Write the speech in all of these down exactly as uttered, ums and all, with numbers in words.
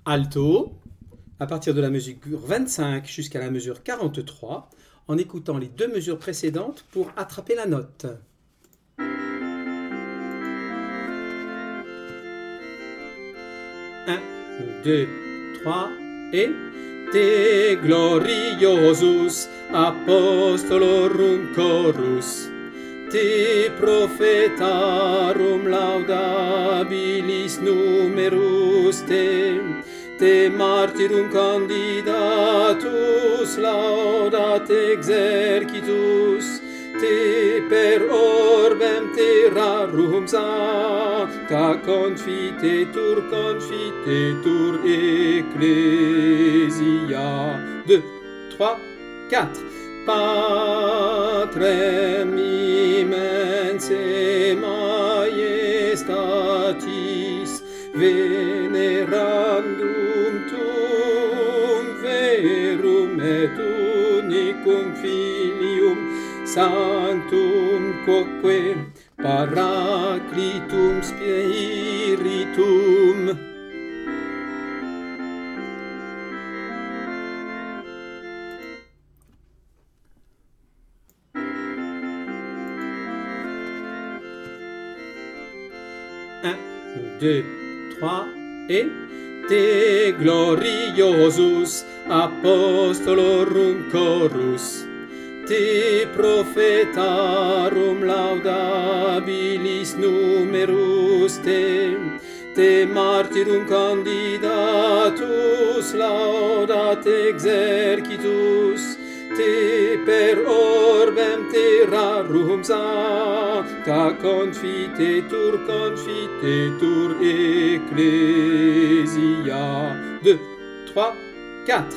alto, à partir de la mesure vingt-cinq jusqu'à la mesure quarante-trois, en écoutant les deux mesures précédentes pour attraper la note. un, deux, trois et Te gloriosus apostolorum chorus, Te prophetarum laudabilis numerus te, Te martyrum candidatus laudat exercitus, Te per orbem terrarum sancta confitetur, confitetur ecclesia. deux, trois, quatre. Patrem immense majestatis venerandum tum verum et unicum filium sanctum quoque paraclitum spiritum. un, deux, trois et Te gloriosus apostolorum chorus, Te prophetarum laudabilis numerus te, Te martyrum candidatus laudat exercitus, Te per orbem terrarum sancta confitetur, confitetur ecclesia. deux, trois, quatre.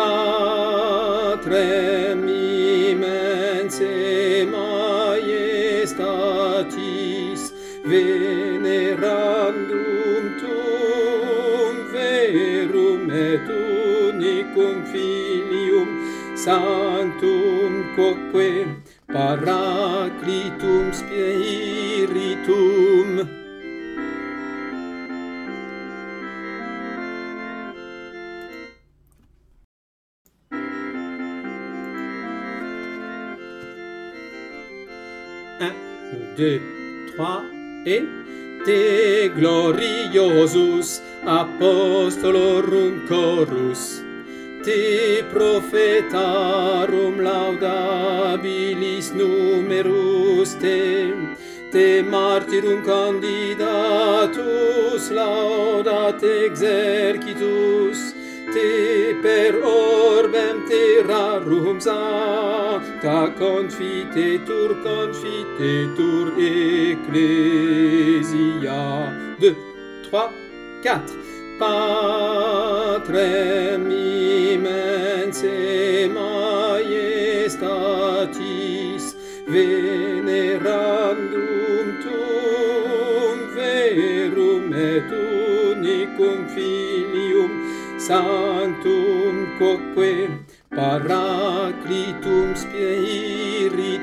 Patrem immense majestatis venerandum tum verum et unicum filium sanctum quoque paraclitum spiritum. un, deux, trois et Te gloriosus apostolorum chorus, Te prophetarum laudabilis numerus te, Te martyrum candidatus laudat exercitus, Te per orbem terrarum sancta confitetur, confitetur ecclesia. deux, trois, quatre. Patrem immense majestatis venerandum tum verum et unicum filium sanctum quoque paraclitum spiritum